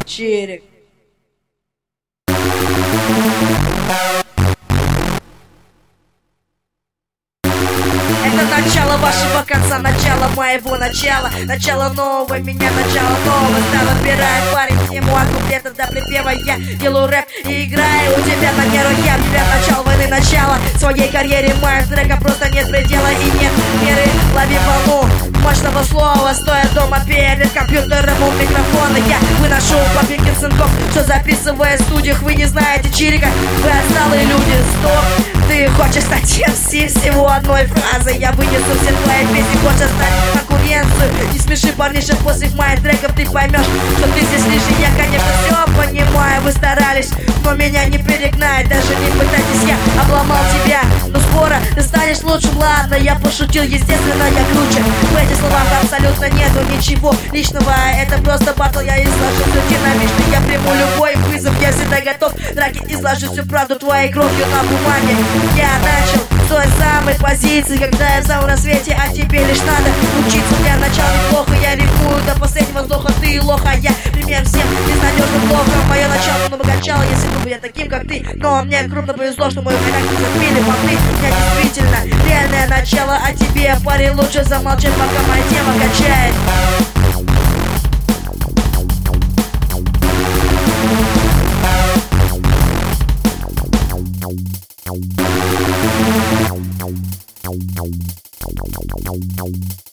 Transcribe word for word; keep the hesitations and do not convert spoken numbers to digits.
Чирик. Это начало вашего конца, начало моего начала, начало нового меня, начало нового стало. Отбираю парень тему от куплета до припева. Я делаю рэп и играю у тебя на нервах. Я в тебя начало войны, начало своей карьере моих треков просто нет предела и нет меры. Лови волну мощного слова, стоя дома перед компьютером у микрофона. Я выношу побеги сынков, что записывая в студиях. Вы не знаете Чирика, вы отсталые люди. Стоп, ты хочешь стать эм си всего одной фразой. Я вынесу все твои песни, хочешь оставить конкуренцию. Не смеши, парниша, после моих треков ты поймешь, что ты здесь лишний. Я, конечно, все понимаю, вы старались, но меня не перегнать. Даже не пытайтесь, я обломал тебя, но скоро ты станешь лучшим. Ладно, я пошутил, естественно, я круче. В этих словах абсолютно нету ничего личного. Это просто батл, я изложу все динамично. Я приму любой вызов, я всегда готов. Драки изложу всю правду твоей кровью на бумаге. Я начал с той самой позиции, когда я в самом рассвете, а тебе лишь надо учиться. Для начала неплохо, я рифмую до последнего вздоха. Ты лоха, я пример всем безнадежно плохо. Мое начало много качало, если бы я таким, как ты. Но мне крупно повезло, что мою характер забили понты. У меня действительно реальное начало, а тебе, парень, лучше замолчать, пока моя тема качает. Wow, wow, wow, wow, wow, wow.